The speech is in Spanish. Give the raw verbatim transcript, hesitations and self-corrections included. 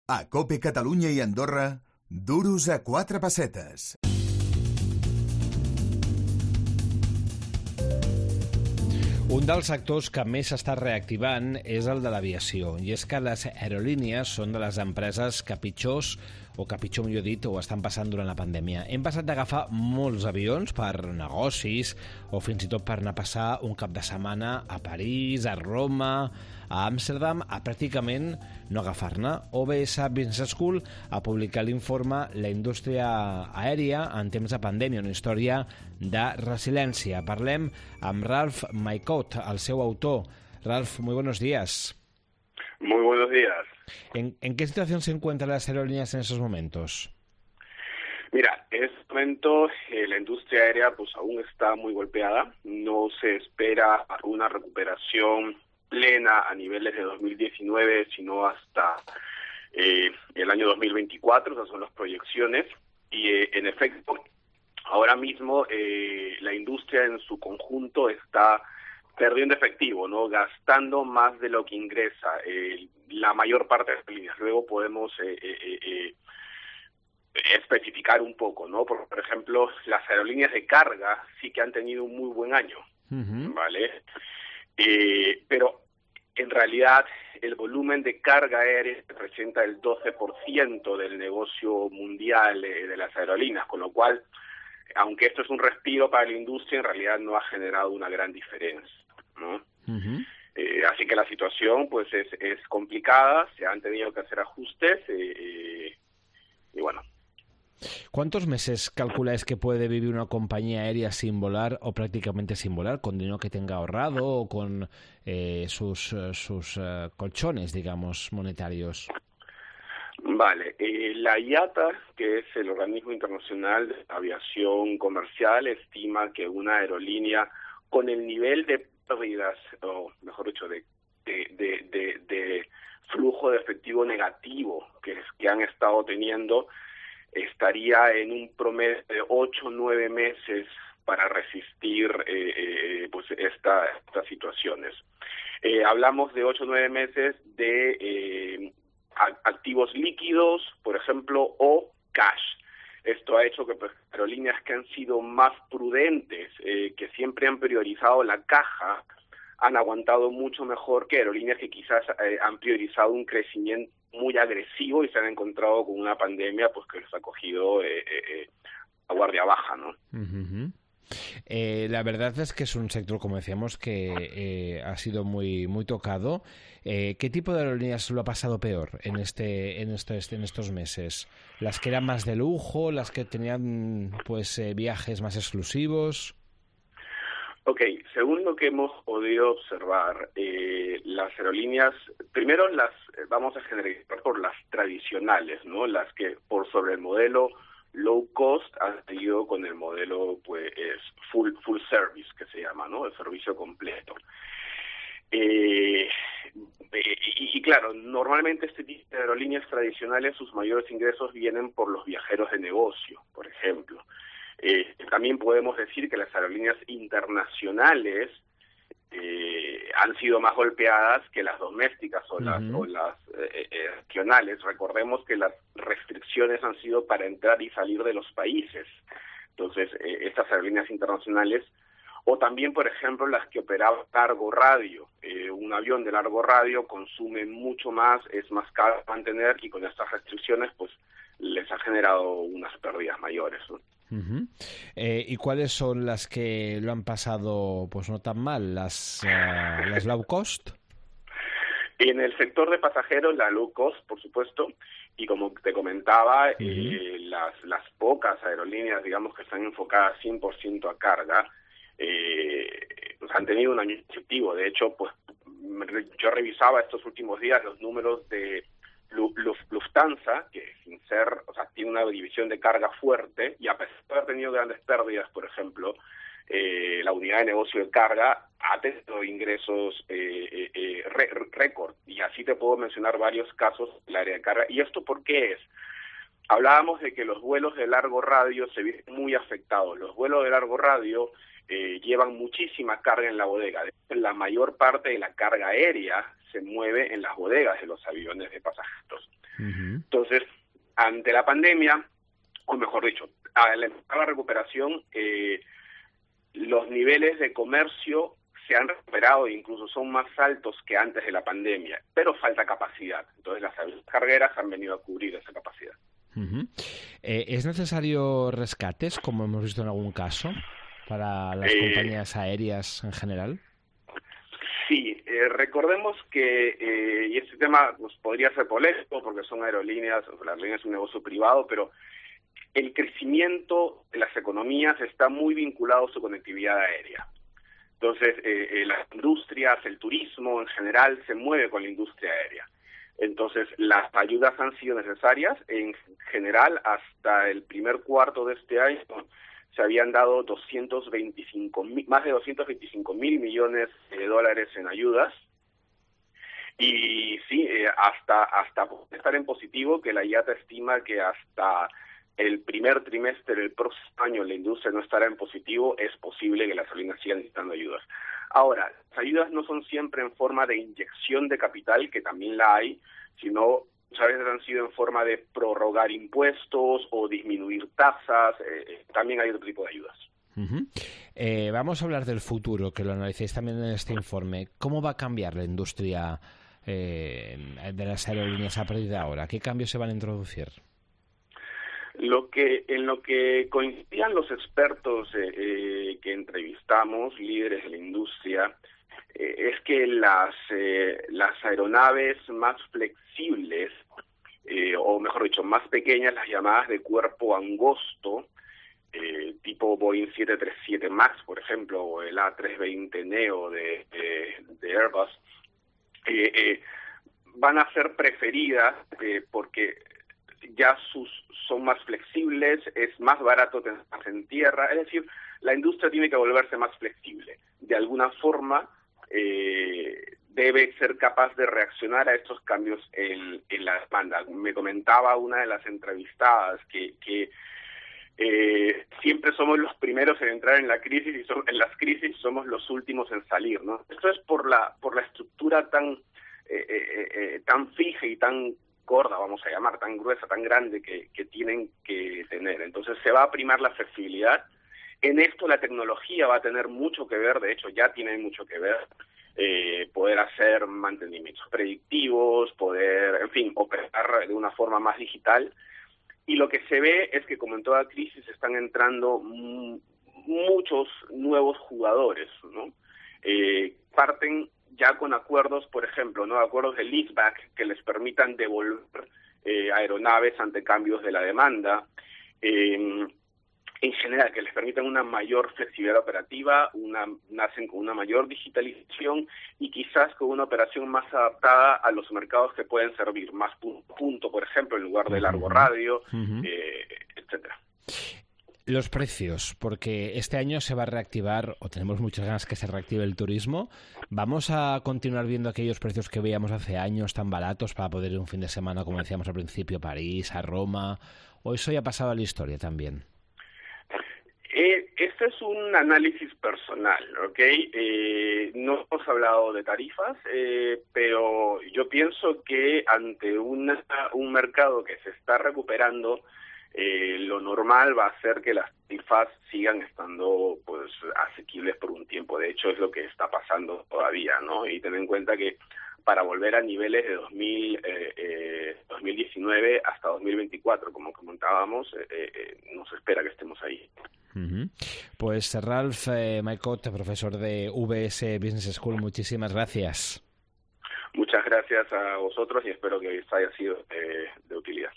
A COPE Catalunya i Andorra, duros a quatre pessetes. Un dels sectors que més s'està reactivant és el de l'aviació, i és que les aerolínies són de les empreses que pitjors, o que pitjor millor dit, ho estan passant durant la pandèmia. Hem passat d'agafar molts avions per negocis o fins i tot per anar a passar un cap de setmana a París, a Roma, a Amsterdam, a pràcticament no agafar-ne. O B S Business School ha publicat l'informe La indústria aèria en temps de pandèmia, una història de resiliència. Parlem amb Ralph Maicot, el seu autor. Ralph, muy buenos días. Muy buenos días. ¿En, ¿En qué situación se encuentran las aerolíneas en esos momentos? Mira, en este momento eh, la industria aérea pues aún está muy golpeada. No se espera una recuperación plena a niveles de dos mil diecinueve, sino hasta eh, el año dos mil veinticuatro. Esas son las proyecciones. Y eh, en efecto, ahora mismo eh, la industria en su conjunto está perdiendo efectivo, ¿no? Gastando más de lo que ingresa eh, la mayor parte de las líneas. Luego podemos eh, eh, eh, especificar un poco, ¿no? Por, por ejemplo, las aerolíneas de carga sí que han tenido un muy buen año, uh-huh. ¿vale? Eh, pero en realidad el volumen de carga aérea representa el doce por ciento del negocio mundial eh, de las aerolíneas, con lo cual, aunque esto es un respiro para la industria, en realidad no ha generado una gran diferencia, ¿no? Uh-huh. Eh, así que la situación pues es, es complicada, se han tenido que hacer ajustes eh, y bueno. ¿Cuántos meses calculáis que puede vivir una compañía aérea sin volar o prácticamente sin volar, con dinero que tenga ahorrado o con eh, sus, sus uh, colchones, digamos, monetarios? Vale, eh, la I A T A, que es el organismo internacional de aviación comercial, estima que una aerolínea con el nivel de pérdidas, o mejor dicho, de, de, de, de, de flujo de efectivo negativo que, que han estado teniendo, estaría en un promedio de ocho o nueve meses para resistir eh, eh, pues esta, estas situaciones. Eh, hablamos de ocho o nueve meses de eh, activos líquidos, por ejemplo, o cash. Esto ha hecho que pues, aerolíneas que han sido más prudentes, eh, que siempre han priorizado la caja, han aguantado mucho mejor que aerolíneas que quizás eh, han priorizado un crecimiento muy agresivo y se han encontrado con una pandemia pues que les ha cogido eh, eh, a guardia baja, ¿no? Uh-huh. Eh, la verdad es que es un sector, como decíamos, que eh, ha sido muy muy tocado. Eh, ¿Qué tipo de aerolíneas lo ha pasado peor en este en estos en estos meses? ¿Las que eran más de lujo, las que tenían pues eh, viajes más exclusivos? Ok, según lo que hemos podido observar, eh, las aerolíneas, primero las vamos a generalizar por las tradicionales, ¿no? Las que por sobre el modelo low cost han seguido con el modelo pues full full service, que se llama, ¿no? El servicio completo. Eh, y, y claro, normalmente este tipo de aerolíneas tradicionales, sus mayores ingresos vienen por los viajeros de negocio, por ejemplo. Eh, también podemos decir que las aerolíneas internacionales eh, han sido más golpeadas que las domésticas o las, uh-huh. o las eh, eh, regionales. Recordemos que las restricciones han sido para entrar y salir de los países. Entonces, eh, estas aerolíneas internacionales, o también, por ejemplo, las que operaban largo radio. Eh, un avión de largo radio consume mucho más, es más caro mantener, y con estas restricciones, pues, les ha generado unas pérdidas mayores, ¿no? Uh-huh. Eh, ¿Y cuáles son las que lo han pasado pues no tan mal? ¿Las, uh, las low cost? En el sector de pasajeros, la low cost, por supuesto, y como te comentaba, uh-huh. eh, las, las pocas aerolíneas, digamos, que están enfocadas cien por ciento a carga, eh, pues han tenido un año efectivo. De hecho, pues yo revisaba estos últimos días los números de Lufthansa, que sin ser, o sea, tiene una división de carga fuerte, y a pesar de haber tenido grandes pérdidas, por ejemplo, eh, la unidad de negocio de carga ha tenido ingresos eh, eh, re, récord, y así te puedo mencionar varios casos del área de carga. ¿Y esto por qué es? Hablábamos de que los vuelos de largo radio se ven muy afectados. Los vuelos de largo radio eh, llevan muchísima carga en la bodega. La mayor parte de la carga aérea se mueve en las bodegas de los aviones de pasajeros. Uh-huh. Entonces, ante la pandemia, o mejor dicho, al empezar la recuperación, eh, los niveles de comercio se han recuperado e incluso son más altos que antes de la pandemia, pero falta capacidad. Entonces las aerolíneas cargueras han venido a cubrir esa capacidad. Uh-huh. Eh, ¿Es necesario rescates, como hemos visto en algún caso, para las eh, compañías aéreas en general? Sí, eh, recordemos que, eh, y este tema pues, podría ser polémico porque son aerolíneas, la aerolínea es un negocio privado, pero el crecimiento de las economías está muy vinculado a su conectividad aérea. Entonces, eh, eh, las industrias, el turismo en general se mueve con la industria aérea. Entonces, las ayudas han sido necesarias. En general, hasta el primer cuarto de este año se habían dado doscientos veinticinco mil, más de doscientos veinticinco mil millones de dólares en ayudas. Y sí, eh, hasta hasta estar en positivo, que la I A T A estima que hasta el primer trimestre del próximo año la industria no estará en positivo, es posible que las aerolíneas sigan necesitando ayudas. Ahora, las ayudas no son siempre en forma de inyección de capital, que también la hay, sino muchas veces han sido en forma de prorrogar impuestos o disminuir tasas, eh, también hay otro tipo de ayudas. Uh-huh. Eh, vamos a hablar del futuro, que lo analicéis también en este informe. ¿Cómo va a cambiar la industria eh, de las aerolíneas a partir de ahora? ¿Qué cambios se van a introducir? Lo que, en lo que coincidían los expertos eh, eh, que entrevistamos, líderes de la industria, eh, es que las, eh, las aeronaves más flexibles, eh, o mejor dicho, más pequeñas, las llamadas de cuerpo angosto, eh, tipo Boeing siete treinta y siete MAX, por ejemplo, o el A trescientos veinte neo de, de, de Airbus, eh, eh, van a ser preferidas eh, porque ya sus son más flexibles, es más barato tenerlas en tierra, es decir, la industria tiene que volverse más flexible. De alguna forma, eh, debe ser capaz de reaccionar a estos cambios en, en la demanda. Me comentaba una de las entrevistadas que, que eh, siempre somos los primeros en entrar en la crisis y son, en las crisis somos los últimos en salir, ¿no? Esto es por la por la estructura tan eh, eh, eh, tan fija y tan gorda, vamos a llamar, tan gruesa, tan grande que, que tienen que tener. Entonces se va a primar la flexibilidad. En esto la tecnología va a tener mucho que ver, de hecho ya tiene mucho que ver, eh, poder hacer mantenimientos predictivos, poder, en fin, operar de una forma más digital. Y lo que se ve es que, como en toda crisis, están entrando m- muchos nuevos jugadores, ¿no? Eh, parten ya con acuerdos, por ejemplo, no acuerdos de leaseback que les permitan devolver eh, aeronaves ante cambios de la demanda, eh, en general que les permitan una mayor flexibilidad operativa, una, nacen con una mayor digitalización y quizás con una operación más adaptada a los mercados que pueden servir, más punto, punto por ejemplo, en lugar de largo radio, uh-huh. eh, etcétera. Los precios, porque este año se va a reactivar, o tenemos muchas ganas que se reactive el turismo. ¿Vamos a continuar viendo aquellos precios que veíamos hace años tan baratos para poder ir un fin de semana, como decíamos al principio, a París, a Roma? ¿O eso ya ha pasado a la historia también? Eh, este es un análisis personal, ¿ok? Eh, no hemos hablado de tarifas, eh, pero yo pienso que ante una, un mercado que se está recuperando, Eh, lo normal va a ser que las tarifas sigan estando pues asequibles por un tiempo. De hecho, es lo que está pasando todavía, ¿no? Y ten en cuenta que para volver a niveles de dos mil, eh, eh, dos mil diecinueve hasta dos mil veinticuatro, como comentábamos, eh, eh, no se espera que estemos ahí. Uh-huh. Pues Ralph eh, Maicot, profesor de U B S Business School, muchísimas gracias. Muchas gracias a vosotros y espero que os haya sido eh, de utilidad.